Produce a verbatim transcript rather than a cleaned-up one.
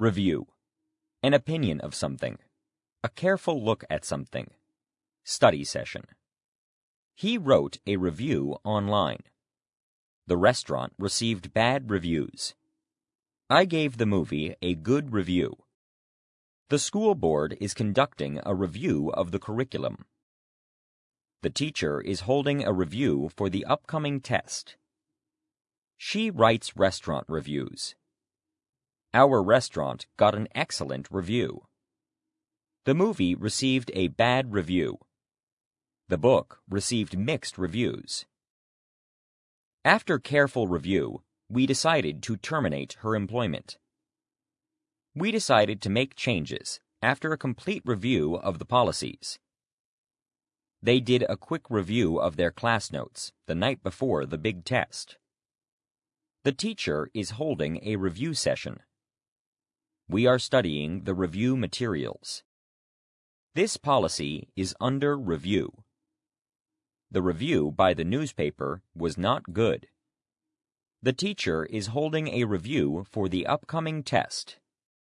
Review. An opinion of something. A careful look at something. Study session. He wrote a review online. The restaurant received bad reviews. I gave the movie a good review. The school board is conducting a review of the curriculum. The teacher is holding a review for the upcoming test. She writes restaurant reviews. Our restaurant got an excellent review. The movie received a bad review. The book received mixed reviews. After careful review, we decided to terminate her employment. We decided to make changes after a complete review of the policies. They did a quick review of their class notes the night before the big test. The teacher is holding a review session. We are studying the review materials. This policy is under review. The review by the newspaper was not good. The teacher is holding a review for the upcoming test.